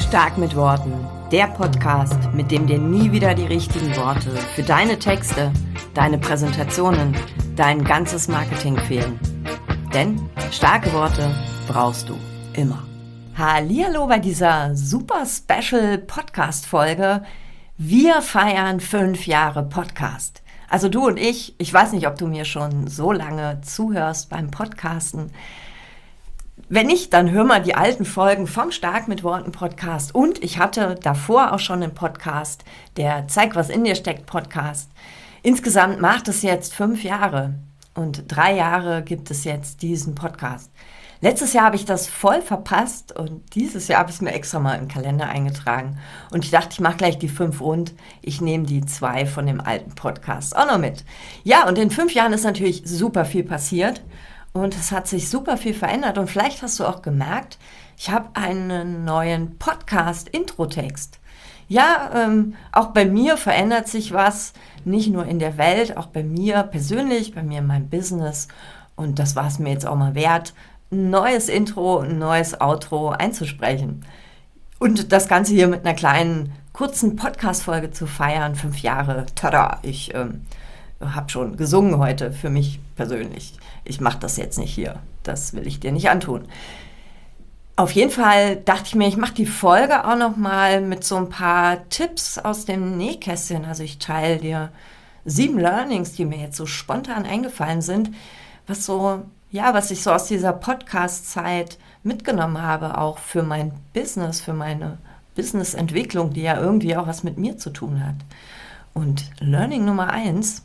Stark mit Worten, der Podcast, mit dem dir nie wieder die richtigen Worte für deine Texte, deine Präsentationen, dein ganzes Marketing fehlen. Denn starke Worte brauchst du immer. Hallihallo bei dieser super Special Podcast-Folge. Wir feiern 5 Jahre Podcast. Also du und ich weiß nicht, ob du mir schon so lange zuhörst beim Podcasten. Wenn nicht, dann hör mal die alten Folgen vom Stark mit Worten Podcast. Und ich hatte davor auch schon einen Podcast, der Zeig, was in dir steckt Podcast. Insgesamt macht es jetzt 5 Jahre und 3 Jahre gibt es jetzt diesen Podcast. Letztes Jahr habe ich das voll verpasst und dieses Jahr habe ich es mir extra mal im Kalender eingetragen. Und ich dachte, ich mache gleich die 5 rund. Ich nehme die 2 von dem alten Podcast auch noch mit. Ja, und in 5 Jahren ist natürlich super viel passiert. Und es hat sich super viel verändert und vielleicht hast du auch gemerkt, ich habe einen neuen Podcast-Intro-Text. Ja, auch bei mir verändert sich was, nicht nur in der Welt, auch bei mir persönlich, bei mir in meinem Business. Und das war es mir jetzt auch mal wert, ein neues Intro, ein neues Outro einzusprechen. Und das Ganze hier mit einer kleinen, kurzen Podcast-Folge zu feiern, 5 Jahre, tada, ich habe schon gesungen heute für mich persönlich. Ich mache das jetzt nicht hier. Das will ich dir nicht antun. Auf jeden Fall dachte ich mir, ich mache die Folge auch noch mal mit so ein paar Tipps aus dem Nähkästchen. Also ich teile dir 7 Learnings, die mir jetzt so spontan eingefallen sind, was ich so aus dieser Podcast-Zeit mitgenommen habe, auch für mein Business, für meine Business-Entwicklung, die ja irgendwie auch was mit mir zu tun hat. Und Learning Nummer 1,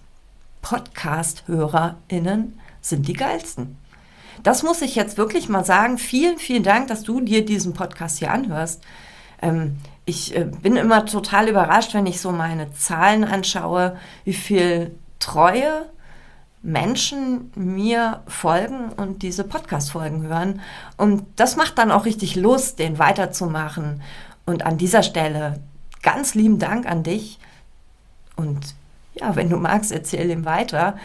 Podcast-HörerInnen sind die geilsten. Das muss ich jetzt wirklich mal sagen. Vielen, vielen Dank, dass du dir diesen Podcast hier anhörst. Ich bin immer total überrascht, wenn ich so meine Zahlen anschaue, wie viel treue Menschen mir folgen und diese Podcast-Folgen hören. Und das macht dann auch richtig Lust, den weiterzumachen. Und an dieser Stelle ganz lieben Dank an dich. Und ja, wenn du magst, erzähl ihm weiter.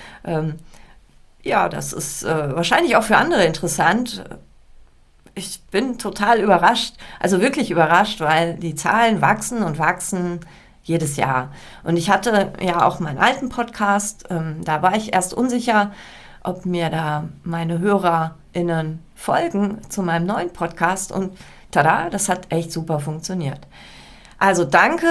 Das ist wahrscheinlich auch für andere interessant. Ich bin total überrascht, also wirklich überrascht, weil die Zahlen wachsen und wachsen jedes Jahr. Und ich hatte ja auch meinen alten Podcast, da war ich erst unsicher, ob mir da meine HörerInnen folgen zu meinem neuen Podcast. Und tada, das hat echt super funktioniert. Also danke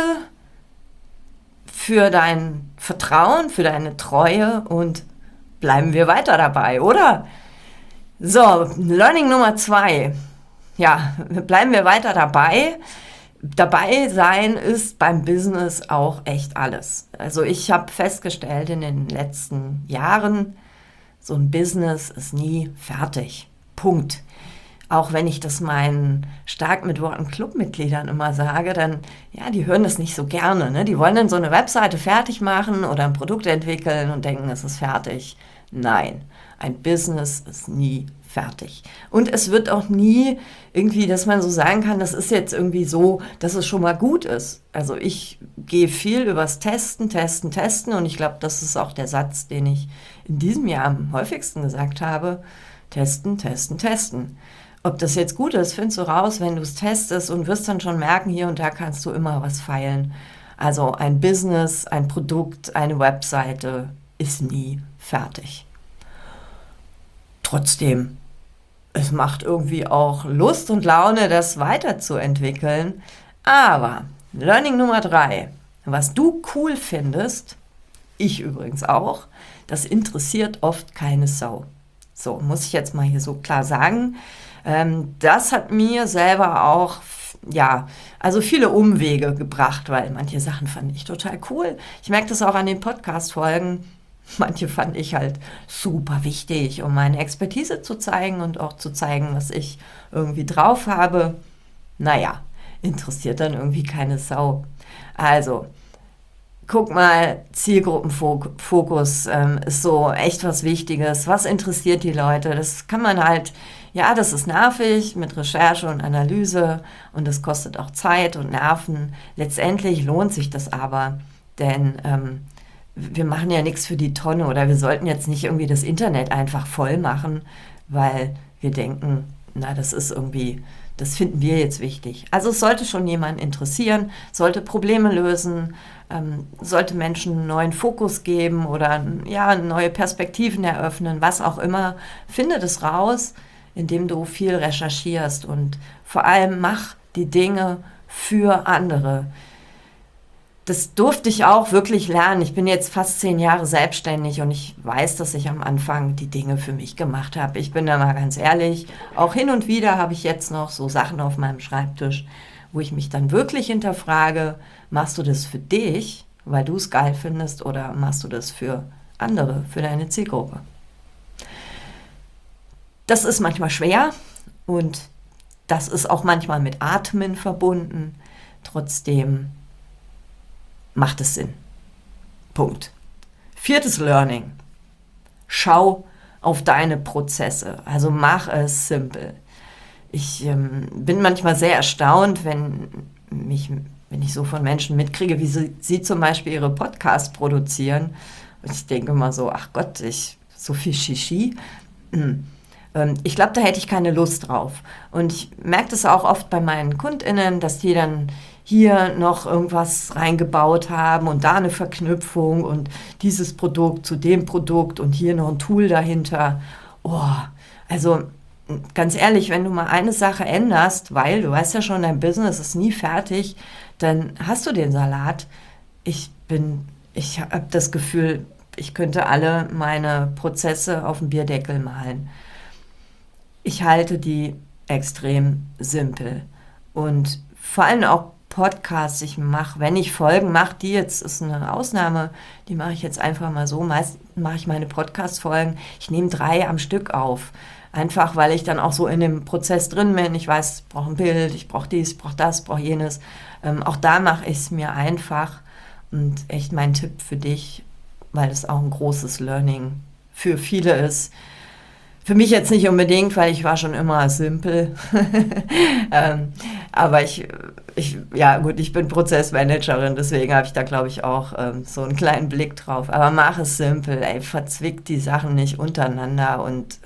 für dein Vertrauen, für deine Treue und bleiben wir weiter dabei, oder? So, Learning Nummer 2. Ja, bleiben wir weiter dabei. Dabei sein ist beim Business auch echt alles. Also ich habe festgestellt in den letzten Jahren, so ein Business ist nie fertig. Punkt. Auch wenn ich das meinen Stark mit Worten Clubmitgliedern immer sage, dann, ja, die hören das nicht so gerne. Ne? Die wollen dann so eine Webseite fertig machen oder ein Produkt entwickeln und denken, es ist fertig. Nein, ein Business ist nie fertig. Und es wird auch nie irgendwie, dass man so sagen kann, das ist jetzt irgendwie so, dass es schon mal gut ist. Also ich gehe viel übers Testen und ich glaube, das ist auch der Satz, den ich in diesem Jahr am häufigsten gesagt habe. Testen. Ob das jetzt gut ist, findest du raus, wenn du es testest und wirst dann schon merken, hier und da kannst du immer was feilen. Also ein Business, ein Produkt, eine Webseite ist nie fertig. Trotzdem, es macht irgendwie auch Lust und Laune, das weiterzuentwickeln. Aber Learning Nummer 3, was du cool findest, ich übrigens auch, das interessiert oft keine Sau. So, muss ich jetzt mal hier so klar sagen. Das hat mir selber auch, also viele Umwege gebracht, weil manche Sachen fand ich total cool. Ich merke das auch an den Podcast-Folgen. Manche fand ich halt super wichtig, um meine Expertise zu zeigen und auch zu zeigen, was ich irgendwie drauf habe. Naja, interessiert dann irgendwie keine Sau. Also, guck mal, Zielgruppenfokus ist so echt was Wichtiges. Was interessiert die Leute? Das kann man halt, ja, das ist nervig mit Recherche und Analyse und das kostet auch Zeit und Nerven. Letztendlich lohnt sich das aber, denn wir machen ja nichts für die Tonne oder wir sollten jetzt nicht irgendwie das Internet einfach voll machen, weil wir denken, na, das ist irgendwie das finden wir jetzt wichtig. Also es sollte schon jemanden interessieren, sollte Probleme lösen, sollte Menschen einen neuen Fokus geben oder neue Perspektiven eröffnen, was auch immer. Finde das raus, indem du viel recherchierst und vor allem mach die Dinge für andere. Das durfte ich auch wirklich lernen. Ich bin jetzt fast 10 Jahre selbstständig und ich weiß, dass ich am Anfang die Dinge für mich gemacht habe. Ich bin da mal ganz ehrlich, auch hin und wieder habe ich jetzt noch so Sachen auf meinem Schreibtisch, wo ich mich dann wirklich hinterfrage, machst du das für dich, weil du es geil findest, oder machst du das für andere, für deine Zielgruppe? Das ist manchmal schwer und das ist auch manchmal mit Atmen verbunden. Trotzdem macht es Sinn. Punkt. 4. Learning. Schau auf deine Prozesse. Also mach es simpel. Ich bin manchmal sehr erstaunt, wenn ich so von Menschen mitkriege, wie sie zum Beispiel ihre Podcasts produzieren. Und ich denke immer so, ach Gott, so viel Shishi. Ich glaube, da hätte ich keine Lust drauf. Und ich merke das auch oft bei meinen KundInnen, dass die dann hier noch irgendwas reingebaut haben und da eine Verknüpfung und dieses Produkt zu dem Produkt und hier noch ein Tool dahinter. Oh, also ganz ehrlich, wenn du mal eine Sache änderst, weil du weißt ja schon, dein Business ist nie fertig, dann hast du den Salat. Ich habe das Gefühl, ich könnte alle meine Prozesse auf dem Bierdeckel malen. Ich halte die extrem simpel und vor allem auch Podcasts, wenn ich Folgen mache, die jetzt ist eine Ausnahme, die mache ich jetzt einfach mal so, meist mache ich meine Podcast-Folgen, ich nehme 3 am Stück auf, einfach weil ich dann auch so in dem Prozess drin bin, ich weiß, ich brauche ein Bild, ich brauche dies, ich brauche das, ich brauche jenes, auch da mache ich es mir einfach und echt mein Tipp für dich, weil es auch ein großes Learning für viele ist. Für mich jetzt nicht unbedingt, weil ich war schon immer simpel. Aber ich bin Prozessmanagerin, deswegen habe ich da, glaube ich, auch so einen kleinen Blick drauf. Aber mach es simpel, verzwick die Sachen nicht untereinander und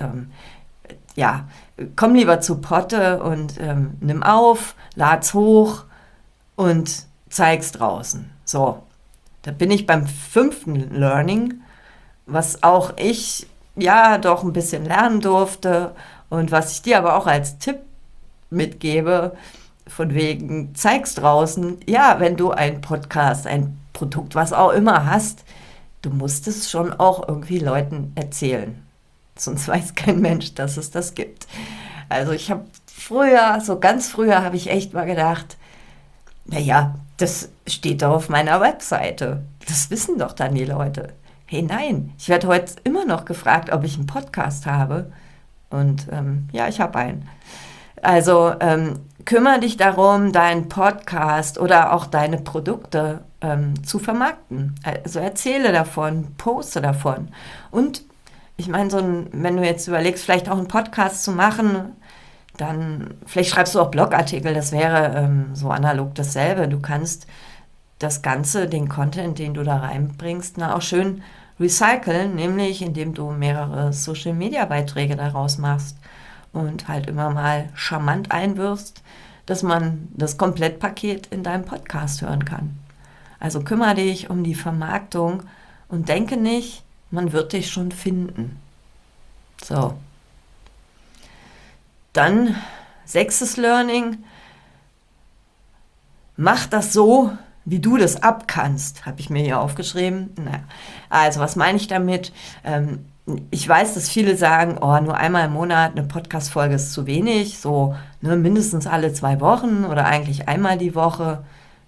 komm lieber zu Potte und nimm auf, lad's hoch und zeig's draußen. So, da bin ich beim 5. Learning, was auch ich doch ein bisschen lernen durfte und was ich dir aber auch als Tipp mitgebe, von wegen, zeig's draußen, wenn du ein Podcast, ein Produkt, was auch immer hast, du musst es schon auch irgendwie Leuten erzählen. Sonst weiß kein Mensch, dass es das gibt. Also ich habe ganz früher habe ich echt mal gedacht, das steht doch auf meiner Webseite. Das wissen doch dann die Leute. Hey, nein, ich werde heute immer noch gefragt, ob ich einen Podcast habe. Und ich habe einen. Also kümmere dich darum, deinen Podcast oder auch deine Produkte zu vermarkten. Also erzähle davon, poste davon. Und ich meine, wenn du jetzt überlegst, vielleicht auch einen Podcast zu machen, dann vielleicht schreibst du auch Blogartikel, das wäre so analog dasselbe. Du kannst das Ganze, den Content, den du da reinbringst, auch schön recyceln, nämlich indem du mehrere Social-Media-Beiträge daraus machst und halt immer mal charmant einwirfst, dass man das Komplettpaket in deinem Podcast hören kann. Also kümmere dich um die Vermarktung und denke nicht, man wird dich schon finden. So. Dann 6. Learning, mach das so, wie du das abkannst, habe ich mir hier aufgeschrieben. Also was meine ich damit? Ich weiß, dass viele sagen, nur einmal im Monat eine Podcast-Folge ist zu wenig, so mindestens alle 2 Wochen oder eigentlich einmal die Woche.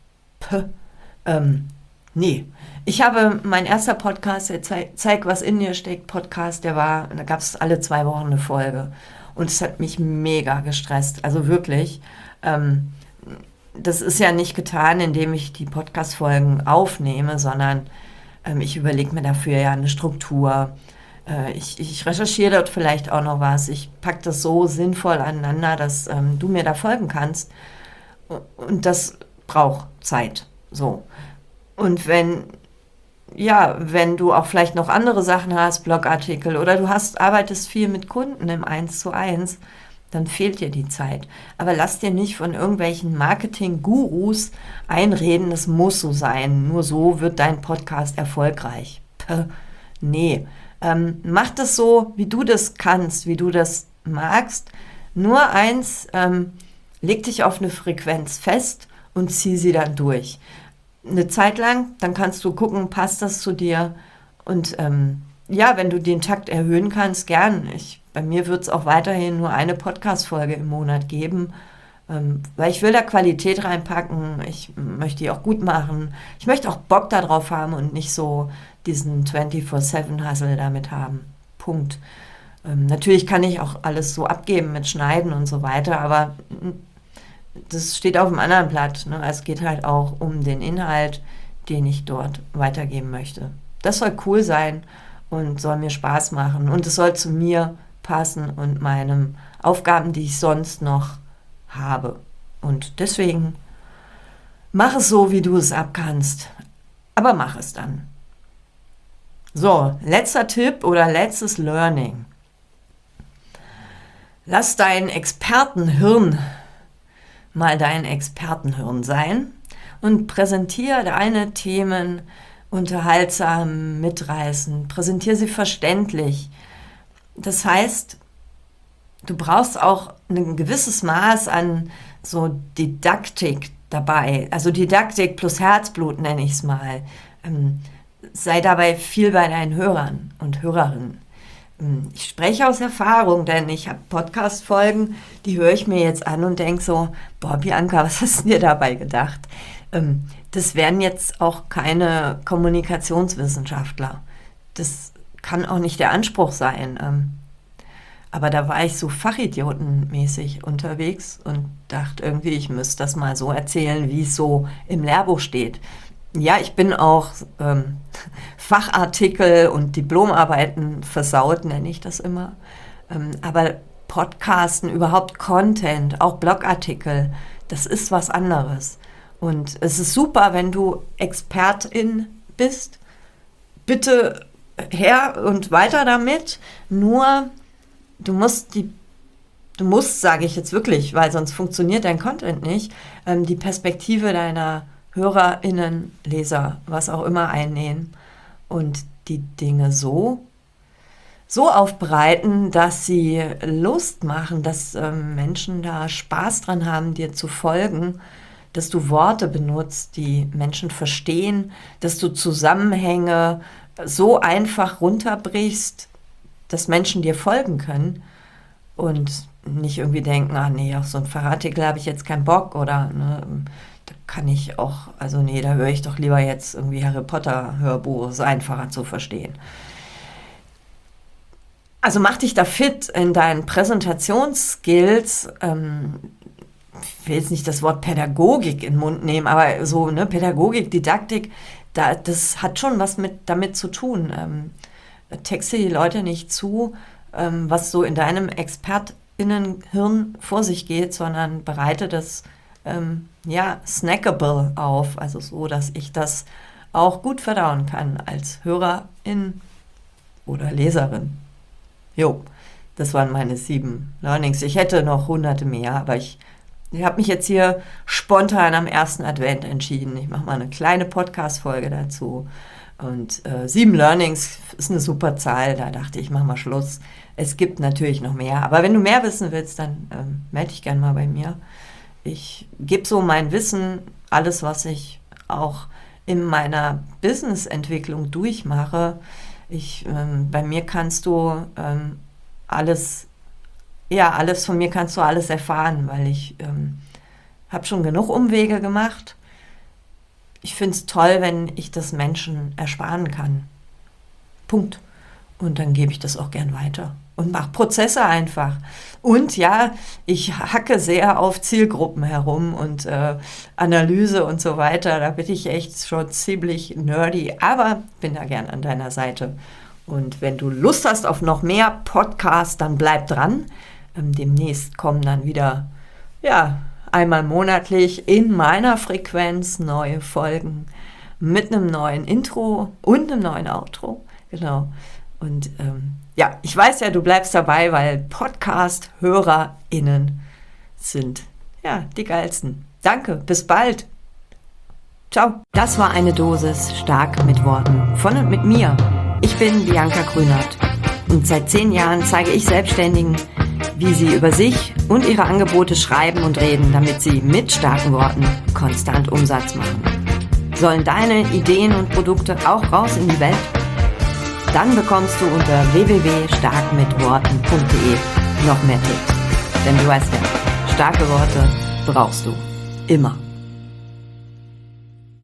Nee. Ich habe mein erster Podcast, der Zeig, was in dir steckt, Podcast, da gab es alle 2 Wochen eine Folge. Und es hat mich mega gestresst, also wirklich. Das ist ja nicht getan, indem ich die Podcast-Folgen aufnehme, sondern ich überlege mir dafür ja eine Struktur. Ich recherchiere dort vielleicht auch noch was. Ich packe das so sinnvoll aneinander, dass du mir da folgen kannst. Und das braucht Zeit. So. Und wenn du auch vielleicht noch andere Sachen hast, Blogartikel, oder du arbeitest viel mit Kunden im 1:1, dann fehlt dir die Zeit. Aber lass dir nicht von irgendwelchen Marketing-Gurus einreden, das muss so sein. Nur so wird dein Podcast erfolgreich. Nee, mach das so, wie du das kannst, wie du das magst. Nur eins, leg dich auf eine Frequenz fest und zieh sie dann durch. Eine Zeit lang, dann kannst du gucken, passt das zu dir? Und wenn du den Takt erhöhen kannst, gern. Bei mir wird es auch weiterhin nur eine Podcast-Folge im Monat geben, weil ich will da Qualität reinpacken. Ich möchte die auch gut machen. Ich möchte auch Bock darauf haben und nicht so diesen 24/7-Hustle damit haben. Punkt. Natürlich kann ich auch alles so abgeben mit Schneiden und so weiter, aber das steht auf einem anderen Blatt. Ne? Es geht halt auch um den Inhalt, den ich dort weitergeben möchte. Das soll cool sein und soll mir Spaß machen. Und es soll zu mir passen und meinen Aufgaben, die ich sonst noch habe. Und deswegen mach es so, wie du es abkannst. Aber mach es dann. So, letzter Tipp oder letztes Learning. Lass dein Expertenhirn mal dein Expertenhirn sein und präsentiere deine Themen unterhaltsam, mitreißend, präsentiere sie verständlich. Das heißt, du brauchst auch ein gewisses Maß an so Didaktik dabei, also Didaktik plus Herzblut nenne ich es mal. Sei dabei viel bei deinen Hörern und Hörerinnen. Ich spreche aus Erfahrung, denn ich habe Podcast-Folgen, die höre ich mir jetzt an und denke so, boah, Bianca, was hast du dir dabei gedacht? Das wären jetzt auch keine Kommunikationswissenschaftler. Das kann auch nicht der Anspruch sein. Aber da war ich so fachidiotenmäßig unterwegs und dachte irgendwie, ich müsste das mal so erzählen, wie es so im Lehrbuch steht. Ja, ich bin auch Fachartikel und Diplomarbeiten versaut, nenne ich das immer. Aber Podcasten, überhaupt Content, auch Blogartikel, das ist was anderes. Und es ist super, wenn du Expertin bist. Bitte her und weiter damit. Nur, du musst, sage ich jetzt wirklich, weil sonst funktioniert dein Content nicht, die Perspektive deiner HörerInnen, Leser, was auch immer einnehmen und die Dinge so aufbereiten, dass sie Lust machen, dass Menschen da Spaß dran haben, dir zu folgen, dass du Worte benutzt, die Menschen verstehen, dass du Zusammenhänge so einfach runterbrichst, dass Menschen dir folgen können und nicht irgendwie denken, ach nee, auf so einen Fachartikel habe ich jetzt keinen Bock oder ne, da kann ich auch, also nee, da höre ich doch lieber jetzt irgendwie Harry Potter Hörbuch, ist einfacher zu verstehen. Also mach dich da fit in deinen Präsentationsskills. Ich will jetzt nicht das Wort Pädagogik in den Mund nehmen, aber so ne, Pädagogik, Didaktik, das hat schon was damit zu tun. Texte die Leute nicht zu, was so in deinem ExpertInnenhirn vor sich geht, sondern bereite das snackable auf, also so, dass ich das auch gut verdauen kann als Hörerin oder Leserin. Jo, das waren meine 7 Learnings. Ich hätte noch hunderte mehr, aber ich habe mich jetzt hier spontan am ersten Advent entschieden. Ich mache mal eine kleine Podcast-Folge dazu. Und 7 Learnings ist eine super Zahl. Da dachte ich, mach mal Schluss. Es gibt natürlich noch mehr. Aber wenn du mehr wissen willst, dann melde dich gerne mal bei mir. Ich gebe so mein Wissen, alles, was ich auch in meiner Business-Entwicklung durchmache. Bei mir kannst du alles von mir kannst du alles erfahren, weil ich habe schon genug Umwege gemacht. Ich finde es toll, wenn ich das Menschen ersparen kann. Punkt. Und dann gebe ich das auch gern weiter und mache Prozesse einfach. Und ja, ich hacke sehr auf Zielgruppen herum und Analyse und so weiter. Da bin ich echt schon ziemlich nerdy, aber bin da gern an deiner Seite. Und wenn du Lust hast auf noch mehr Podcasts, dann bleib dran. Demnächst kommen dann wieder, einmal monatlich in meiner Frequenz neue Folgen mit einem neuen Intro und einem neuen Outro. Genau. Und ich weiß ja, du bleibst dabei, weil Podcast-HörerInnen sind die geilsten. Danke, bis bald. Ciao. Das war eine Dosis stark mit Worten von und mit mir. Ich bin Bianca Grünert und seit 10 Jahren zeige ich Selbstständigen, wie sie über sich und ihre Angebote schreiben und reden, damit sie mit starken Worten konstant Umsatz machen. Sollen deine Ideen und Produkte auch raus in die Welt? Dann bekommst du unter www.starkmitworten.de noch mehr Tipps. Denn du weißt ja, starke Worte brauchst du immer.